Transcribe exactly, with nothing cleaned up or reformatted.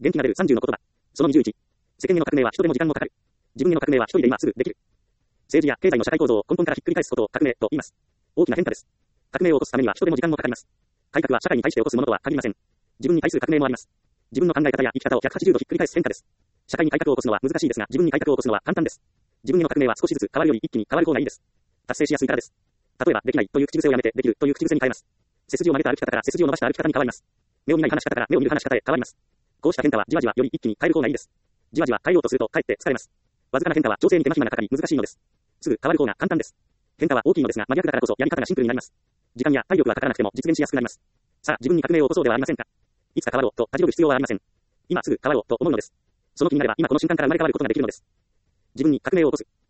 元気が出るさんじゅうの言葉。そのにじゅういち。世間への革命は人でも時間もかかる。自分への革命は一人で今すぐできる。政治や経済の社会構造を根本からひっくり返すことを革命と言います。大きな変化です。革命を起こすためには人でも時間もかかります。改革は社会に対して起こすものとは限りません。自分に対する革命もあります。自分の考え方や生き方をひゃくはちじゅうどひっくり返す変化です。社会に改革を起こすのは難しいですが、自分に改革を起こすのは簡単です。自分への革命は少しずつ変わるより一気に変わる方がいいです。達成しやすいからです。例えば、できないという口癖をやめて、できるという口癖に変えます。背筋を曲げた歩き方から背筋を伸ばした歩き方に変わります。目を見ない話し方から目を見る話し方へ変わります。こうした変化はじわじわより一気に変える方がいいです。じわじわ変えようとするとかえって疲れます。わずかな変化は調整に手間暇がかかり難しいのです。すぐ変わる方が簡単です。変化は大きいのですが、真逆だからこそやり方がシンプルになります。時間や体力はかからなくても実現しやすくなります。さあ、自分に革命を起こそうではありませんか。いつか変わろうとたじろぐ必要はありません。今すぐ変わろうと思うのです。その気になれば今この瞬間から生まれ変わることができるのです。自分に革命を起こす。